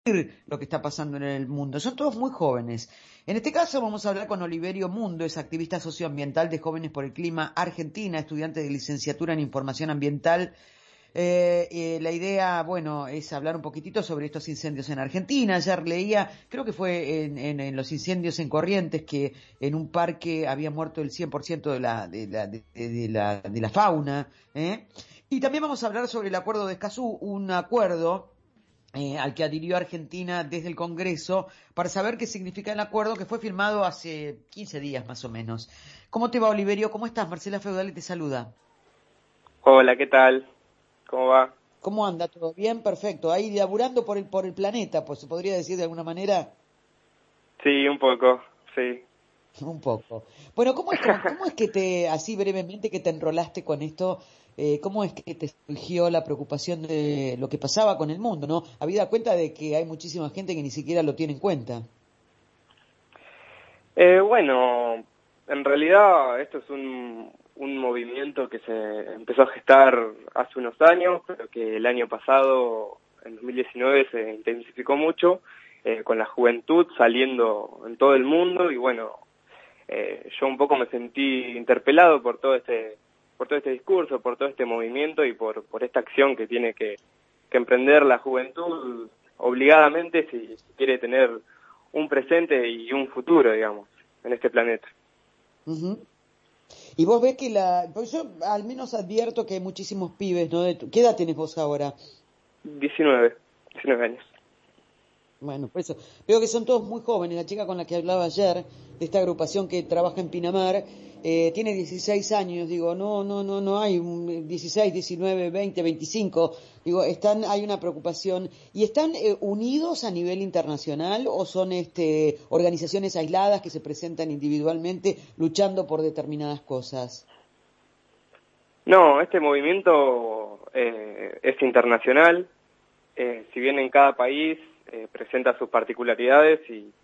lo que está pasando en el mundo. Son todos muy jóvenes. En este caso vamos a hablar con Oliverio Mundo, es activista socioambiental de Jóvenes por el Clima Argentina, estudiante de licenciatura en Información Ambiental. La idea, bueno, es hablar un poquitito sobre estos incendios en Argentina. Ayer leía, creo que fue en los incendios en Corrientes, que en un parque había muerto el 100% de la fauna, ¿eh? Y también vamos a hablar sobre el acuerdo de Escazú, un acuerdo al que adhirió Argentina desde el Congreso, para saber qué significa el acuerdo que fue firmado hace 15 días más o menos. ¿Cómo te va, Oliverio? ¿Cómo estás? Marcela Feudale te saluda. Hola, ¿qué tal? ¿Cómo va? ¿Cómo anda? ¿Todo bien? Perfecto. Ahí laburando por el planeta, pues se podría decir de alguna manera. Sí, un poco, sí. Un poco. Bueno, ¿cómo es que así brevemente, que te enrolaste con esto? ¿Cómo es que te surgió la preocupación de lo que pasaba con el mundo, no? Habida cuenta de que hay muchísima gente que ni siquiera lo tiene en cuenta. Bueno, en realidad esto es un movimiento que se empezó a gestar hace unos años, pero que el año pasado, en 2019, se intensificó mucho, con la juventud saliendo en todo el mundo y bueno, yo un poco me sentí interpelado por todo este discurso, por todo este movimiento y por esta acción que tiene que emprender la juventud obligadamente si quiere tener un presente y un futuro, digamos, en este planeta. Ujú. Y vos ves que pues yo al menos advierto que hay muchísimos pibes, ¿no? ¿Qué edad tenés vos ahora? 19 años. Bueno, por eso. Veo que son todos muy jóvenes. La chica con la que hablaba ayer, de esta agrupación que trabaja en Pinamar, tiene 16 años. Digo, no hay 16, 19, 20, 25. Digo, hay una preocupación. ¿Y están unidos a nivel internacional o son organizaciones aisladas que se presentan individualmente luchando por determinadas cosas? No, este movimiento es internacional, si bien en cada país presenta sus particularidades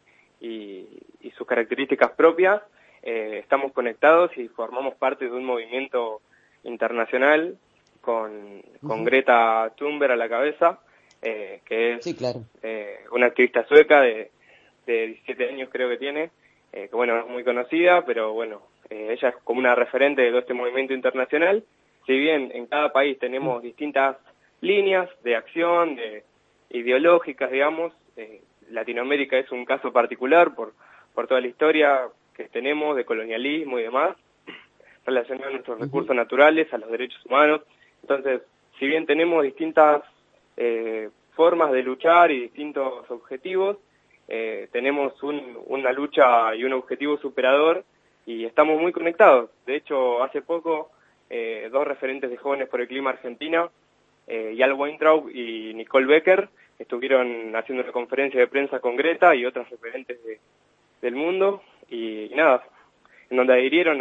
y sus características propias, estamos conectados y formamos parte de un movimiento internacional con Ujú. Greta Thunberg a la cabeza, que es Sí, claro. una activista sueca de 17 años creo que tiene, que bueno, es muy conocida, pero bueno, ella es como una referente de todo este movimiento internacional. Si bien en cada país tenemos distintas líneas de acción, ideológicas, digamos, Latinoamérica es un caso particular por toda la historia que tenemos de colonialismo y demás, relacionado a nuestros Ujú. recursos naturales, a los derechos humanos. Entonces, si bien tenemos distintas formas de luchar y distintos objetivos, tenemos una lucha y un objetivo superador y estamos muy conectados. De hecho, hace poco, dos referentes de Jóvenes por el Clima Argentina, Yal Weintraub y Nicole Becker, estuvieron haciendo una conferencia de prensa con Greta y otros referentes del mundo y nada, en donde adhirieron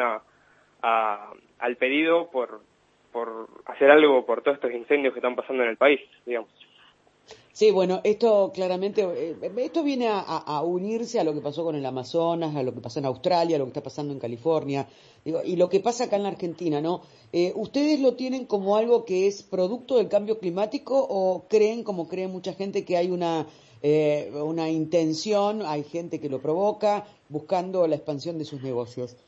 al pedido por hacer algo por todos estos incendios que están pasando en el país, digamos. Sí, bueno, esto claramente, esto viene a unirse a lo que pasó con el Amazonas, a lo que pasó en Australia, a lo que está pasando en California, digo, y lo que pasa acá en la Argentina, ¿no? ¿Ustedes lo tienen como algo que es producto del cambio climático o creen, como cree mucha gente, que hay una intención, hay gente que lo provoca, buscando la expansión de sus negocios?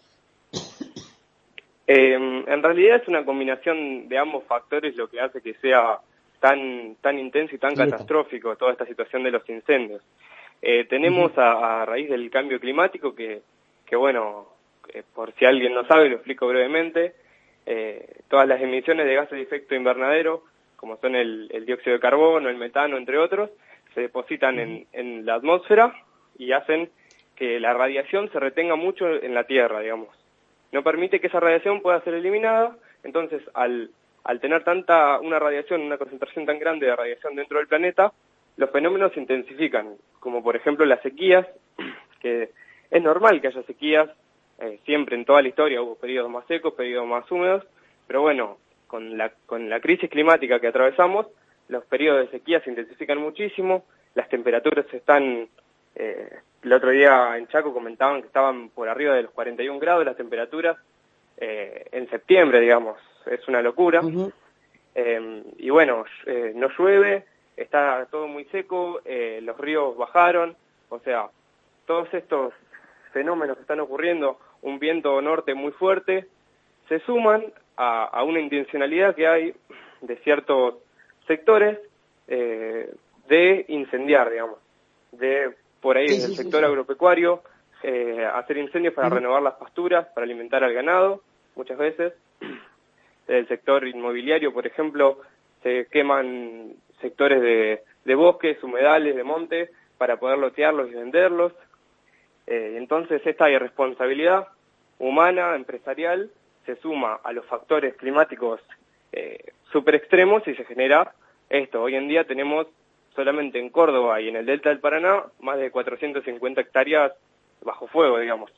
En realidad es una combinación de ambos factores lo que hace que sea tan intenso y tan Letal. catastrófico toda esta situación de los incendios. Tenemos Ujú, a raíz del cambio climático que bueno, por si alguien no sabe, lo explico brevemente, todas las emisiones de gases de efecto invernadero, como son el dióxido de carbono, el metano, entre otros, se depositan ujú. en la atmósfera y hacen que la radiación se retenga mucho en la Tierra, digamos. No permite que esa radiación pueda ser eliminada, entonces al tener una radiación, una concentración tan grande de radiación dentro del planeta, los fenómenos se intensifican, como por ejemplo las sequías, que es normal que haya sequías, siempre en toda la historia hubo periodos más secos, periodos más húmedos, pero bueno, con la crisis climática que atravesamos, los periodos de sequía se intensifican muchísimo, las temperaturas están, el otro día en Chaco comentaban que estaban por arriba de los 41 grados las temperaturas en septiembre, digamos, es una locura. Ujú. Y bueno, no llueve, está todo muy seco, los ríos bajaron, o sea, todos estos fenómenos que están ocurriendo, un viento norte muy fuerte, se suman a una intencionalidad que hay de ciertos sectores de incendiar, digamos, de por ahí desde el sector agropecuario, hacer incendios para renovar las pasturas, para alimentar al ganado, muchas veces. Desde el sector inmobiliario, por ejemplo, se queman sectores de bosques, humedales, de monte, para poder lotearlos y venderlos. Entonces esta irresponsabilidad humana, empresarial, se suma a los factores climáticos súper extremos y se genera esto. Hoy en día tenemos solamente en Córdoba y en el Delta del Paraná más de 450 hectáreas bajo fuego, digamos.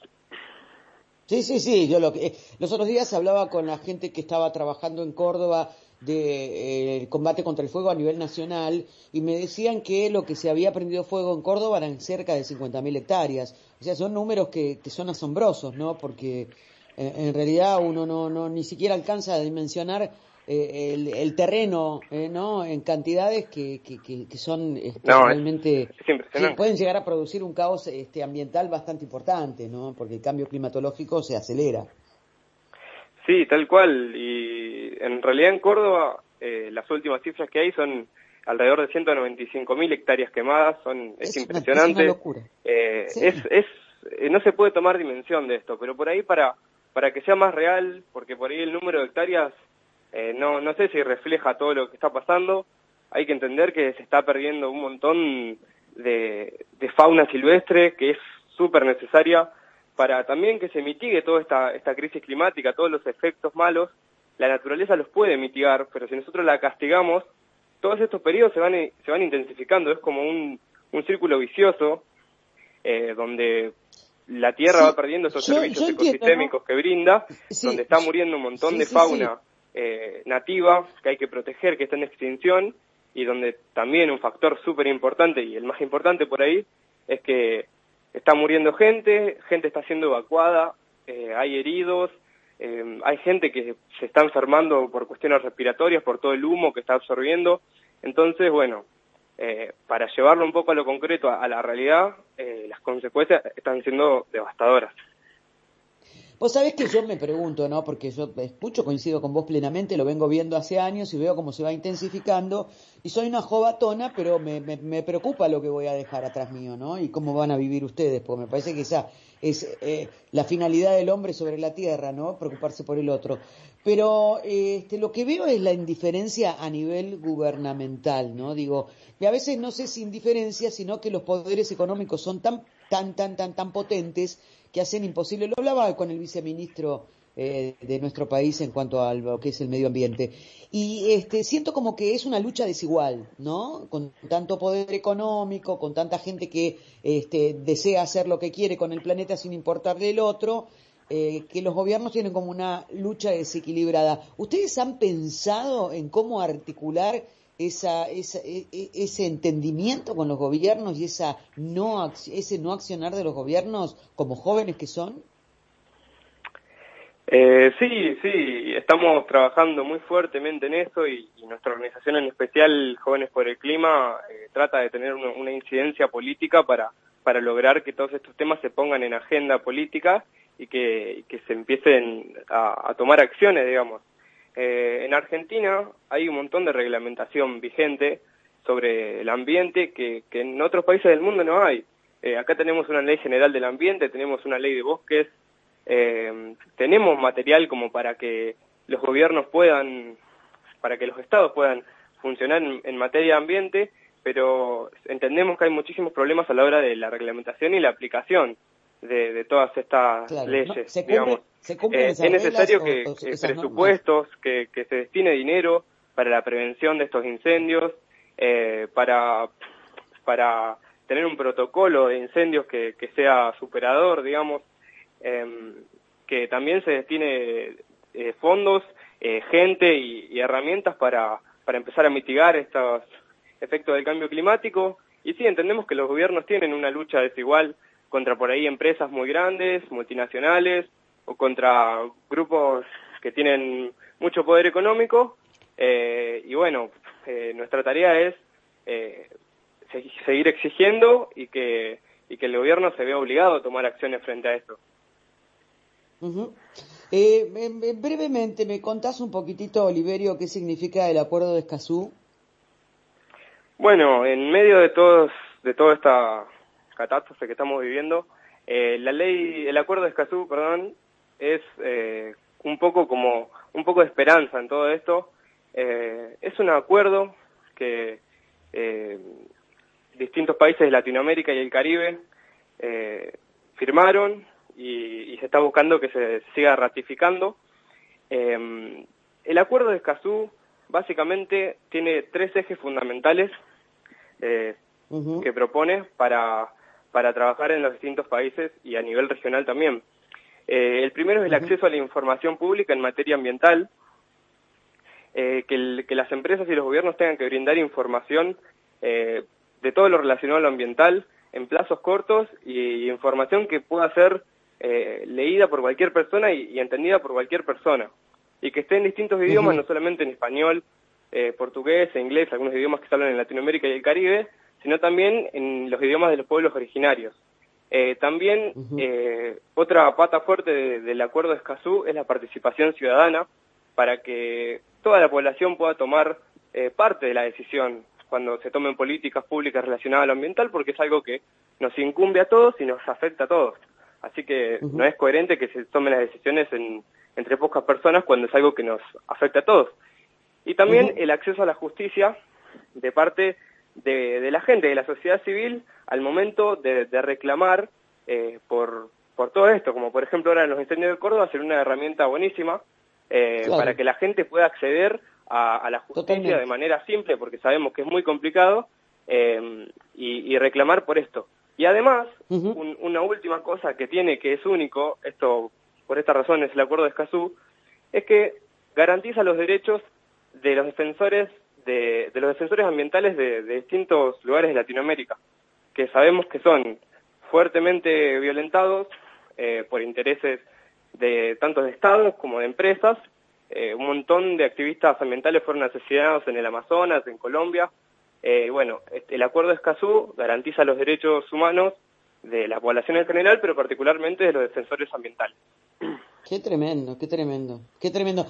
Sí, yo los otros días hablaba con la gente que estaba trabajando en Córdoba de el combate contra el fuego a nivel nacional y me decían que lo que se había prendido fuego en Córdoba eran cerca de 50.000 hectáreas. O sea, son números que son asombrosos, ¿no? Porque en realidad uno no ni siquiera alcanza a dimensionar el terreno, ¿no? En cantidades que son No, realmente es impresionante. pueden llegar a producir un caos ambiental bastante importante, ¿no? Porque el cambio climatológico se acelera. Sí, tal cual. Y en realidad en Córdoba las últimas cifras que hay son alrededor de 195.000 hectáreas quemadas. Es Es una impresionante. locura. Es, Sí. es, no se puede tomar dimensión de esto, pero por ahí para que sea más real, porque por ahí el número de hectáreas no sé si refleja todo lo que está pasando. Hay que entender que se está perdiendo un montón de fauna silvestre que es súper necesaria para también que se mitigue toda esta crisis climática, todos los efectos malos. La naturaleza los puede mitigar, pero si nosotros la castigamos, todos estos periodos se van intensificando. Es como un círculo vicioso donde la Tierra va Sí, perdiendo estos yo servicios entiendo, ¿no? ecosistémicos que brinda, donde Sí, está muriendo un montón de sí. fauna nativa que hay que proteger, que está en extinción, y donde también un factor súper importante, y el más importante por ahí, es que está muriendo gente está siendo evacuada, hay heridos, hay gente que se está enfermando por cuestiones respiratorias, por todo el humo que está absorbiendo. Entonces, bueno, para llevarlo un poco a lo concreto, a la realidad, las consecuencias están siendo devastadoras. Vos sabés que yo me pregunto, ¿no? Porque yo escucho, coincido con vos plenamente, lo vengo viendo hace años y veo cómo se va intensificando. Y soy una jovatona, pero me preocupa lo que voy a dejar atrás mío, ¿no? Y cómo van a vivir ustedes, porque me parece que esa es la finalidad del hombre sobre la tierra, ¿no? Preocuparse por el otro. Pero lo que veo es la indiferencia a nivel gubernamental, ¿no? Digo, y a veces no sé si indiferencia, sino que los poderes económicos son tan potentes que hacen imposible. Lo hablaba con el viceministro de nuestro país en cuanto a lo que es el medio ambiente. Y siento como que es una lucha desigual, ¿no? Con tanto poder económico, con tanta gente que desea hacer lo que quiere con el planeta sin importarle el otro, que los gobiernos tienen como una lucha desequilibrada. ¿Ustedes han pensado en cómo articular ese entendimiento con los gobiernos y ese no accionar de los gobiernos como jóvenes que son? Sí, estamos trabajando muy fuertemente en eso y nuestra organización en especial, Jóvenes por el Clima, trata de tener una incidencia política para lograr que todos estos temas se pongan en agenda política y que se empiecen a tomar acciones, digamos. En Argentina hay un montón de reglamentación vigente sobre el ambiente que en otros países del mundo no hay. Acá tenemos una ley general del ambiente, tenemos una ley de bosques, tenemos material como para que los gobiernos para que los estados puedan funcionar en materia de ambiente, pero entendemos que hay muchísimos problemas a la hora de la reglamentación y la aplicación de todas estas Claro, ¿no? leyes, digamos. Se cumplen Es esas reglas necesario o que esas normas? presupuestos, que se destine dinero para la prevención de estos incendios, para tener un protocolo de incendios que sea superador, digamos, que también se destine fondos, gente y herramientas para empezar a mitigar estos efectos del cambio climático. Y sí, entendemos que los gobiernos tienen una lucha desigual contra por ahí empresas muy grandes, multinacionales, o contra grupos que tienen mucho poder económico, y bueno, nuestra tarea es seguir exigiendo y que el gobierno se vea obligado a tomar acciones frente a esto. Uh-huh. Brevemente, ¿me contás un poquitito, Oliverio, qué significa el Acuerdo de Escazú? Bueno, en medio de toda esta catástrofe que estamos viviendo, el Acuerdo de Escazú, es un poco de esperanza en todo esto. Es un acuerdo que distintos países de Latinoamérica y el Caribe firmaron y se está buscando que se siga ratificando. El Acuerdo de Escazú básicamente tiene 3 ejes fundamentales que propone para trabajar en los distintos países y a nivel regional también. El primero es el acceso a la información pública en materia ambiental, que las empresas y los gobiernos tengan que brindar información de todo lo relacionado a lo ambiental en plazos cortos y información que pueda ser leída por cualquier persona y entendida por cualquier persona, y que esté en distintos idiomas, no solamente en español, portugués e inglés, algunos idiomas que se hablan en Latinoamérica y el Caribe, sino también en los idiomas de los pueblos originarios. También otra pata fuerte del Acuerdo de Escazú es la participación ciudadana, para que toda la población pueda tomar parte de la decisión cuando se tomen políticas públicas relacionadas a lo ambiental, porque es algo que nos incumbe a todos y nos afecta a todos. Así que no es coherente que se tomen las decisiones entre pocas personas cuando es algo que nos afecta a todos. Y también el acceso a la justicia de parte de la gente, de la sociedad civil, al momento de reclamar por todo esto, como por ejemplo ahora en los incendios de Córdoba, ser una herramienta buenísima para que la gente pueda acceder a la justicia de manera simple, porque sabemos que es muy complicado, y reclamar por esto. Y además, una última cosa que tiene, que es único, esto por esta razón es el Acuerdo de Escazú, es que garantiza los derechos de los defensores ambientales de distintos lugares de Latinoamérica, que sabemos que son fuertemente violentados por intereses de tanto de estados como de empresas. Un montón de activistas ambientales fueron asesinados en el Amazonas, en Colombia. El Acuerdo de Escazú garantiza los derechos humanos de la población en general, pero particularmente de los defensores ambientales. Qué tremendo, qué tremendo, qué tremendo.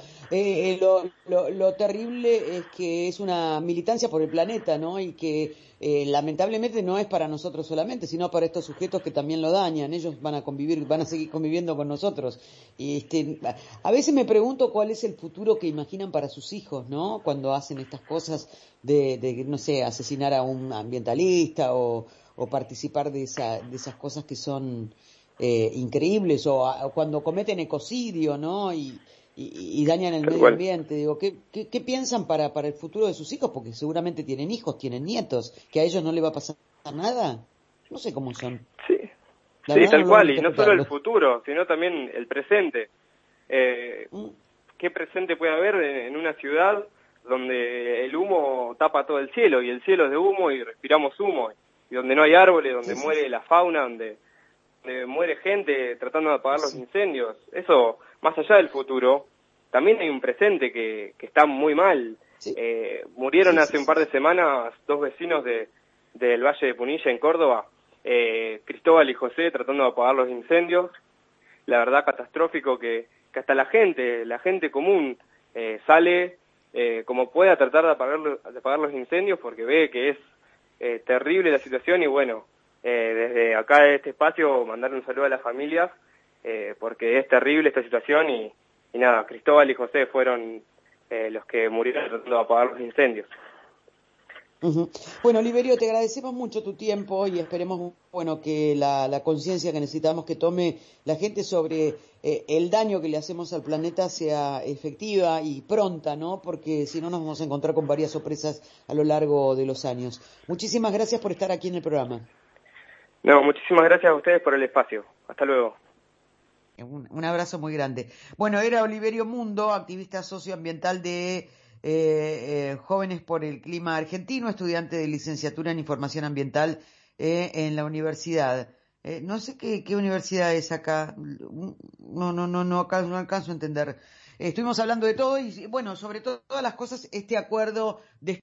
Lo terrible es que es una militancia por el planeta, ¿no? Y que lamentablemente no es para nosotros solamente, sino para estos sujetos que también lo dañan. Ellos van a convivir, van a seguir conviviendo con nosotros. Y a veces me pregunto cuál es el futuro que imaginan para sus hijos, ¿no? Cuando hacen estas cosas de no sé, asesinar a un ambientalista o participar de esas cosas que son increíbles, o cuando cometen ecocidio, ¿no? Y dañan el medio ambiente. Digo, ¿qué piensan para el futuro de sus hijos? Porque seguramente tienen hijos, tienen nietos, que a ellos no les va a pasar nada. No sé cómo son. Sí, tal cual, y no solo el futuro, sino también el presente. ¿Qué presente puede haber en una ciudad donde el humo tapa todo el cielo, y el cielo es de humo y respiramos humo, y donde no hay árboles, donde muere la fauna, donde muere gente tratando de apagar los incendios? Eso, más allá del futuro, también hay un presente que está muy mal. Murieron hace un par de semanas 2 vecinos del Valle de Punilla, en Córdoba, Cristóbal y José, tratando de apagar los incendios. La verdad, catastrófico que hasta la gente común sale como puede a tratar de apagar los incendios, porque ve que es terrible la situación. Y bueno, desde acá, de este espacio, mandar un saludo a las familias, porque es terrible esta situación, y nada, Cristóbal y José fueron los que murieron tratando de apagar los incendios. Bueno, Oliverio, te agradecemos mucho tu tiempo y esperemos, que la conciencia que necesitamos que tome la gente sobre el daño que le hacemos al planeta sea efectiva y pronta, ¿no? Porque si no nos vamos a encontrar con varias sorpresas a lo largo de los años. Muchísimas gracias por estar aquí en el programa. No, muchísimas gracias a ustedes por el espacio. Hasta luego. Un abrazo muy grande. Bueno, era Oliverio Mundo, activista socioambiental de Jóvenes por el Clima Argentino, estudiante de licenciatura en Información Ambiental en la universidad. No sé qué universidad es acá. No alcanzo a entender. Estuvimos hablando de todo y, bueno, sobre todas las cosas, este acuerdo de